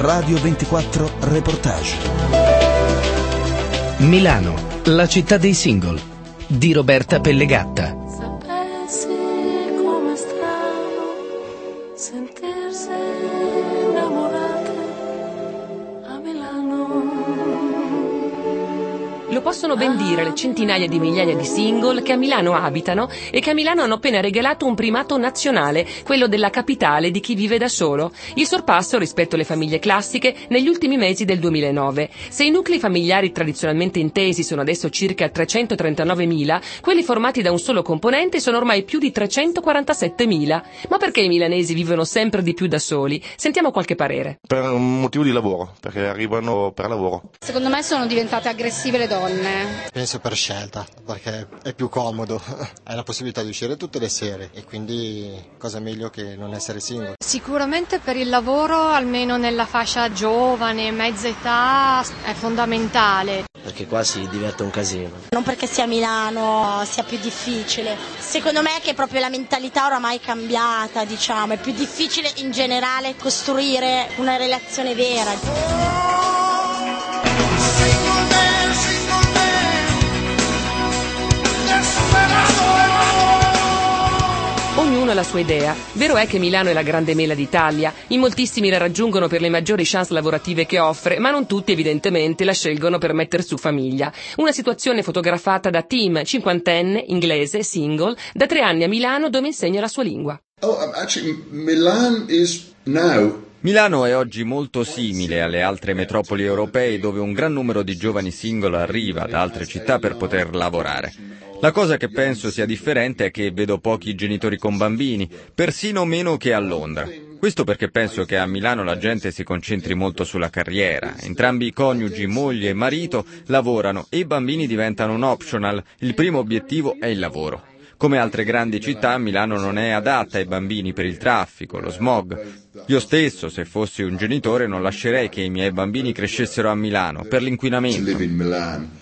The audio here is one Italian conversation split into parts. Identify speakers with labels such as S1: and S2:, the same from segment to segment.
S1: Radio 24 Reportage.
S2: Milano, la città dei single, di Roberta Pellegatta.
S3: Sapessi com'è strano sentirsi innamorate a Milano.
S4: Lo possono ben dire le centinaia di migliaia di single che a Milano abitano e che a Milano hanno appena regalato un primato nazionale, quello della capitale di chi vive da solo. Il sorpasso rispetto alle famiglie classiche negli ultimi mesi del 2009. Se i nuclei familiari tradizionalmente intesi sono adesso circa 339.000, quelli formati da un solo componente sono ormai più di 347.000. Ma perché i milanesi vivono sempre di più da soli? Sentiamo qualche parere.
S5: Per un motivo di lavoro, perché arrivano per lavoro.
S6: Secondo me sono diventate aggressive le donne.
S7: Penso per scelta, perché è più comodo, hai la possibilità di uscire tutte le sere e quindi cosa meglio che non essere single.
S8: Sicuramente per il lavoro, almeno nella fascia giovane, mezza età, è fondamentale.
S9: Perché qua si diverte un casino.
S10: Non perché sia Milano sia più difficile, secondo me è che proprio la mentalità oramai è cambiata, diciamo, è più difficile in generale costruire una relazione vera.
S4: Ognuno ha la sua idea. Vero è che Milano è la grande mela d'Italia. In moltissimi la raggiungono per le maggiori chance lavorative che offre, ma non tutti evidentemente la scelgono per metter su famiglia. Una situazione fotografata da Tim, cinquantenne, inglese, single, da 3 anni a Milano dove insegna la sua lingua.
S11: Milano è oggi molto simile alle altre metropoli europee dove un gran numero di giovani single arriva da altre città per poter lavorare. La cosa che penso sia differente è che vedo pochi genitori con bambini, persino meno che a Londra. Questo perché penso che a Milano la gente si concentri molto sulla carriera. Entrambi i coniugi, moglie e marito, lavorano e i bambini diventano un optional. Il primo obiettivo è il lavoro. Come altre grandi città, Milano non è adatta ai bambini per il traffico, lo smog. Io stesso, se fossi un genitore, non lascerei che i miei bambini crescessero a Milano per l'inquinamento.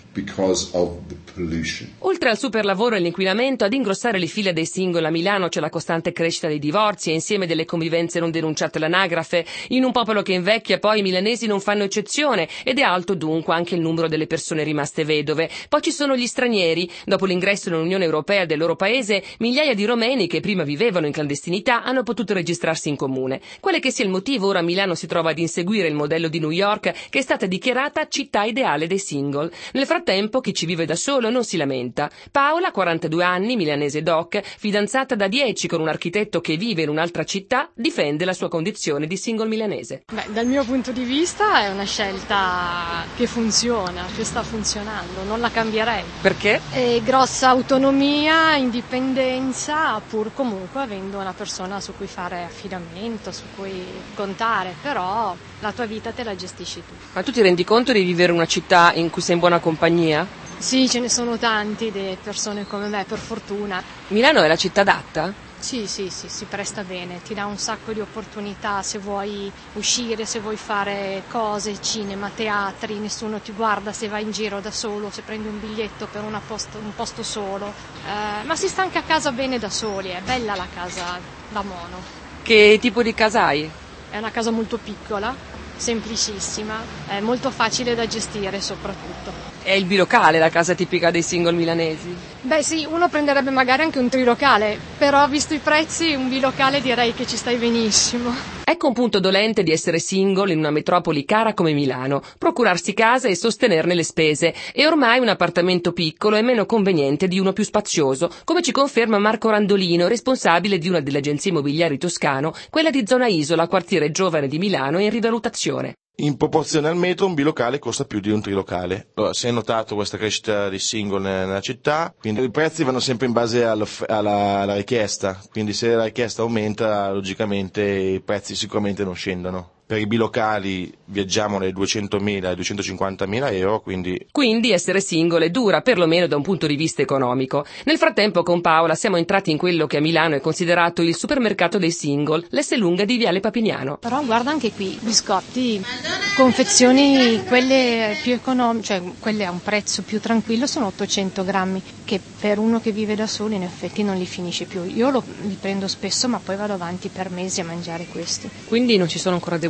S4: Oltre al superlavoro e l'inquinamento, ad ingrossare le file dei single a Milano c'è la costante crescita dei divorzi e insieme delle convivenze non denunciate all'anagrafe. In un popolo che invecchia poi i milanesi non fanno eccezione ed è alto dunque anche il numero delle persone rimaste vedove. Poi ci sono gli stranieri. Dopo l'ingresso nell'Unione Europea del loro paese, migliaia di romeni che prima vivevano in clandestinità hanno potuto registrarsi in comune. Quale che sia il motivo, ora Milano si trova ad inseguire il modello di New York che è stata dichiarata città ideale dei single. Nel frattempo chi ci vive da solo non si lamenta. Paola, 42 anni, milanese doc, fidanzata da 10 con un architetto che vive in un'altra città, difende la sua condizione di single milanese.
S8: Dal mio punto di vista è una scelta che funziona, che sta funzionando, non la cambierei.
S4: Perché?
S8: È grossa autonomia, indipendenza, pur comunque avendo una persona su cui fare affidamento, su cui contare, però la tua vita te la gestisci tu.
S4: Ma tu ti rendi conto di vivere in una città in cui sei in buona compagnia?
S8: Sì, ce ne sono tanti di persone come me, per fortuna.
S4: Milano è la città adatta?
S8: Sì, si presta bene, ti dà un sacco di opportunità se vuoi uscire, se vuoi fare cose, cinema, teatri, nessuno ti guarda se vai in giro da solo, se prendi un biglietto per un posto solo, ma si sta anche a casa bene da soli, è bella la casa da mono.
S4: Che tipo di casa hai?
S8: È una casa molto piccola, semplicissima, è molto facile da gestire soprattutto.
S4: È il bilocale la casa tipica dei single milanesi?
S8: Beh sì, uno prenderebbe magari anche un trilocale, però visto i prezzi un bilocale direi che ci stai benissimo.
S4: Ecco un punto dolente di essere single in una metropoli cara come Milano, procurarsi casa e sostenerne le spese. E ormai un appartamento piccolo è meno conveniente di uno più spazioso, come ci conferma Marco Randolino, responsabile di una delle agenzie immobiliari toscano, quella di Zona Isola, quartiere giovane di Milano e in rivalutazione.
S5: In proporzione al metro un bilocale costa più di un trilocale. Allora, si è notato questa crescita di single nella città, quindi i prezzi vanno sempre in base alla richiesta, quindi se la richiesta aumenta logicamente i prezzi sicuramente non scendono. Per i bilocali viaggiamo dai 200.000 ai 250.000 euro, quindi
S4: essere single è dura, perlomeno da un punto di vista economico. Nel frattempo con Paola siamo entrati in quello che a Milano è considerato il supermercato dei single, l'Esselunga di Viale Papignano.
S8: Però guarda anche qui, biscotti, confezioni, quelle più economiche, cioè quelle a un prezzo più tranquillo sono 800 grammi, che per uno che vive da solo in effetti non li finisce più. Io li prendo spesso ma poi vado avanti per mesi a mangiare questi.
S4: Quindi non ci sono ancora degustazioni?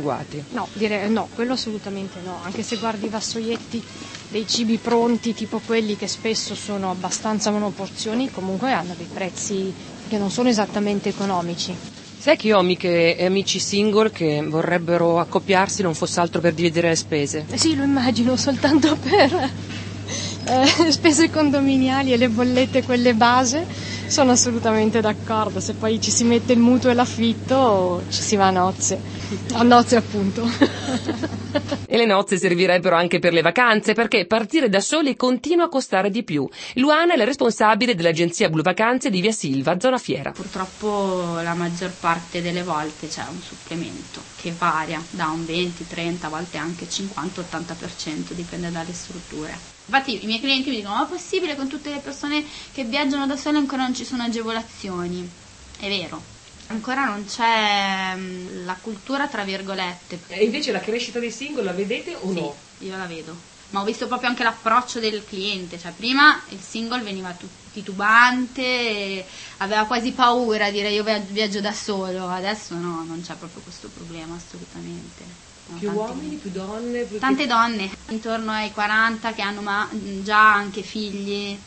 S4: agguati.
S8: No, direi no, quello assolutamente no, anche se guardi i vassoietti dei cibi pronti, tipo quelli che spesso sono abbastanza monoporzioni, comunque hanno dei prezzi che non sono esattamente economici.
S4: Sai che io ho amici single che vorrebbero accoppiarsi non fosse altro per dividere le spese?
S8: Sì, lo immagino, soltanto per spese condominiali e le bollette quelle base, sono assolutamente d'accordo. Se poi ci si mette il mutuo e l'affitto ci si va a nozze appunto.
S4: E le nozze servirebbero anche per le vacanze, perché partire da soli continua a costare di più. Luana è la responsabile dell'agenzia Blu Vacanze di Via Silva, zona Fiera.
S12: Purtroppo la maggior parte delle volte c'è un supplemento che varia da un 20-30, a volte anche 50-80%, dipende dalle strutture. Infatti i miei clienti mi dicono: ma è possibile, con tutte le persone che viaggiano da sole ancora non ci sono agevolazioni? È vero, ancora non c'è la cultura tra virgolette.
S4: E invece la crescita dei single la vedete o no?
S12: Sì, io la vedo, ma ho visto proprio anche l'approccio del cliente, cioè prima il single veniva titubante, aveva quasi paura a dire io viaggio da solo, adesso no, non c'è proprio questo problema assolutamente. No,
S4: più uomini, più donne?
S12: Tante donne, intorno ai 40 che hanno già anche figli.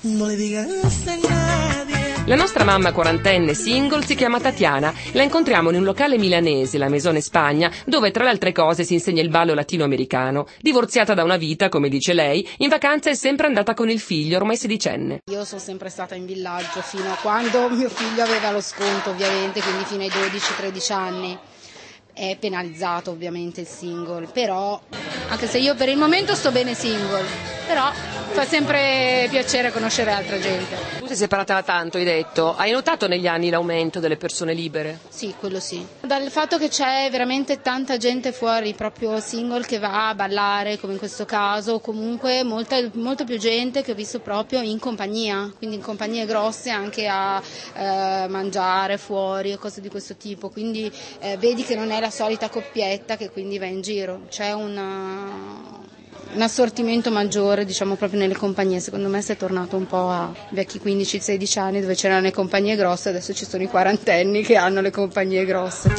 S4: La nostra mamma quarantenne single si chiama Tatiana. La incontriamo in un locale milanese, la Maison Spagna, dove tra le altre cose si insegna il ballo latinoamericano. Divorziata da una vita, come dice lei, in vacanza è sempre andata con il figlio, ormai sedicenne.
S6: Io sono sempre stata in villaggio fino a quando mio figlio aveva lo sconto, ovviamente, quindi fino ai 12-13 anni. È penalizzato ovviamente il single, però anche se io per il momento sto bene single, però fa sempre piacere conoscere altra gente.
S4: Tu sei separata da tanto, hai detto. Hai notato negli anni l'aumento delle persone libere?
S6: Sì, quello sì. Dal fatto che c'è veramente tanta gente fuori, proprio single, che va a ballare, come in questo caso, o comunque molta più gente che ho visto proprio in compagnia, quindi in compagnie grosse anche a mangiare fuori o cose di questo tipo, quindi vedi che non è la solita coppietta che quindi va in giro, c'è un assortimento maggiore, diciamo, proprio nelle compagnie. Secondo me si è tornato un po' a vecchi 15-16 anni dove c'erano le compagnie grosse, adesso ci sono i quarantenni che hanno le compagnie grosse.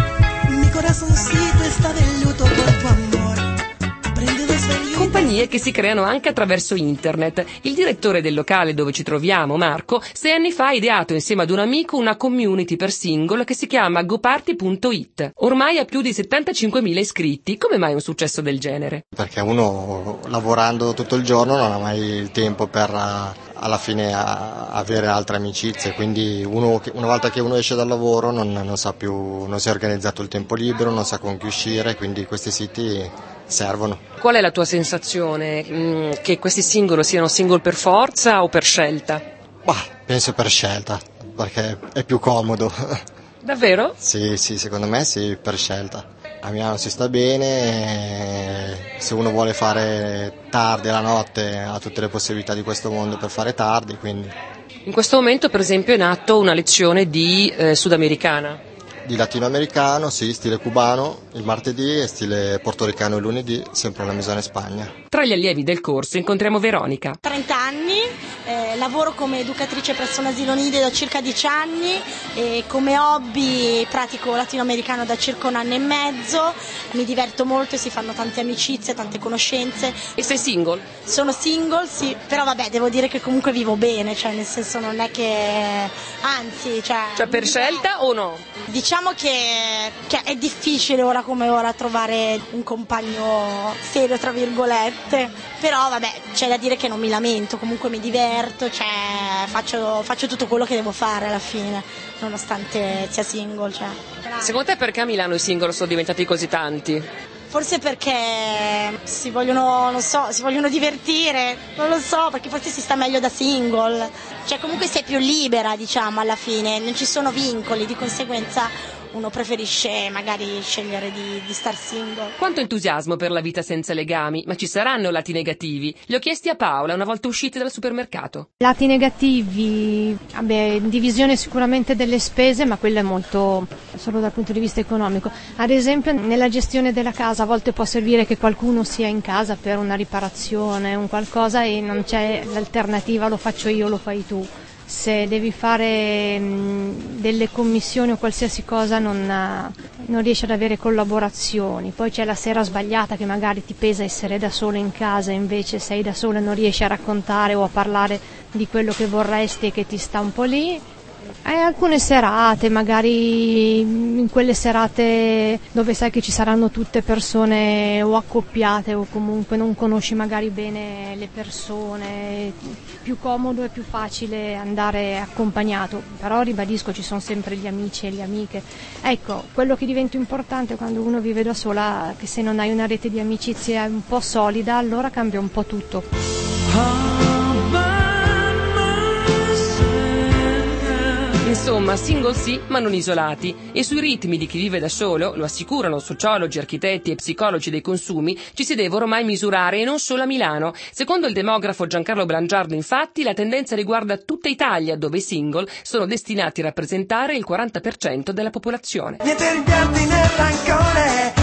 S4: Compagnie che si creano anche attraverso internet. Il direttore del locale dove ci troviamo, Marco, 6 anni fa ha ideato insieme ad un amico una community per single che si chiama goparty.it. Ormai ha più di 75.000 iscritti. Come mai un successo del genere?
S7: Perché uno, lavorando tutto il giorno, non ha mai il tempo per alla fine avere altre amicizie, quindi una volta che uno esce dal lavoro non si è organizzato il tempo libero, non sa con chi uscire, quindi questi siti servono.
S4: Qual è la tua sensazione? Che questi single siano single per forza o per scelta?
S7: Penso per scelta, perché è più comodo.
S4: Davvero?
S7: Sì, secondo me sì, per scelta. A Milano si sta bene, se uno vuole fare tardi la notte ha tutte le possibilità di questo mondo per fare tardi, quindi.
S4: In questo momento per esempio è in atto una lezione di sudamericana.
S7: Di latinoamericano, sì, stile cubano il martedì e stile portoricano il lunedì, sempre alla Maison Spagna.
S4: Tra gli allievi del corso incontriamo Veronica.
S10: 30 anni, lavoro come educatrice presso un asilo nido da circa 10 anni e come hobby pratico latinoamericano da circa 1 anno e mezzo, mi diverto molto e si fanno tante amicizie, tante conoscenze.
S4: E sei single?
S10: Sono single, sì, però vabbè, devo dire che comunque vivo bene, cioè nel senso non è che, anzi, cioè
S4: per scelta o no?
S10: Diciamo che è difficile ora come ora trovare un compagno serio, tra virgolette, però vabbè, c'è da dire che non mi lamento, comunque mi diverto, cioè faccio tutto quello che devo fare alla fine, nonostante sia single. Cioè.
S4: Secondo te perché a Milano i single sono diventati così tanti?
S10: Forse perché si vogliono divertire, non lo so, perché forse si sta meglio da single, cioè comunque sei più libera, diciamo, alla fine, non ci sono vincoli, di conseguenza uno preferisce magari scegliere di star single.
S4: Quanto entusiasmo per la vita senza legami, ma ci saranno lati negativi? Li ho chiesti a Paola una volta usciti dal supermercato.
S8: Lati negativi, divisione sicuramente delle spese, ma quella è molto solo dal punto di vista economico. Ad esempio nella gestione della casa a volte può servire che qualcuno sia in casa per una riparazione, un qualcosa e non c'è l'alternativa, lo faccio io, lo fai tu. Se devi fare delle commissioni o qualsiasi cosa non riesci ad avere collaborazioni, poi c'è la sera sbagliata che magari ti pesa essere da solo in casa, invece sei da solo e non riesci a raccontare o a parlare di quello che vorresti e che ti sta un po' lì. Alcune serate, magari in quelle serate dove sai che ci saranno tutte persone o accoppiate o comunque non conosci magari bene le persone, più comodo e più facile andare accompagnato, però ribadisco ci sono sempre gli amici e le amiche. Ecco, quello che diventa importante quando uno vive da sola è che se non hai una rete di amicizie un po' solida, allora cambia un po' tutto.
S4: Insomma, single sì, ma non isolati. E sui ritmi di chi vive da solo, lo assicurano sociologi, architetti e psicologi dei consumi, ci si deve ormai misurare, e non solo a Milano. Secondo il demografo Giancarlo Brangiardo, infatti, la tendenza riguarda tutta Italia, dove i single sono destinati a rappresentare il 40% della popolazione.
S13: Niente rimpianti né rancore,